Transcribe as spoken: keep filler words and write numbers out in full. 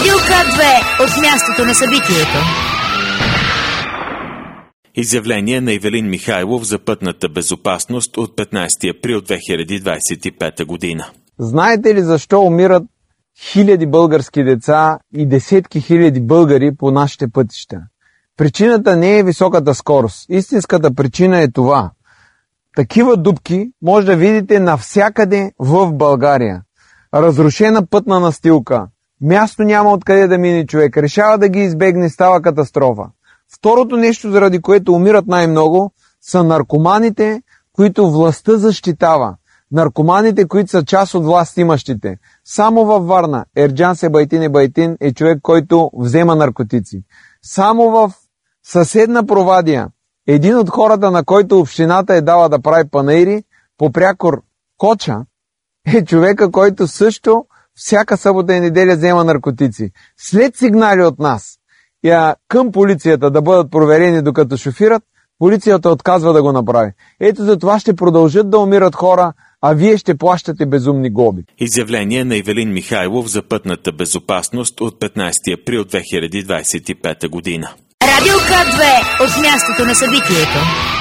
Радио К две от мястото на събитието. Изявление на Ивелин Михайлов за пътната безопасност от петнайсети април две хиляди двайсет и пета година. Знаете ли защо умират хиляди български деца и десетки хиляди българи по нашите пътища? Причината не е високата скорост. Истинската причина е това. Такива дупки може да видите навсякъде в България. Разрушена пътна настилка. Място няма откъде да мине човек. Решава да ги избегне, става катастрофа. Второто нещо, заради което умират най-много, са наркоманите, които властта защитава. Наркоманите, които са част от власт имащите. Само във Варна Ерджан Себайтин Ебайтин е човек, който взема наркотици. Само в съседна Провадия един от хората, на който общината е дала да прави панаири, по прякор Коча, е човека, който също всяка събота и неделя взема наркотици. След сигнали от нас я, към полицията да бъдат проверени докато шофират, полицията отказва да го направи. Ето за това ще продължат да умират хора, а вие ще плащате безумни глоби. Изявление на Ивелин Михайлов за пътната безопасност от петнайсети април две хиляди двайсет и пета година. Радио К две от мястото на събитието.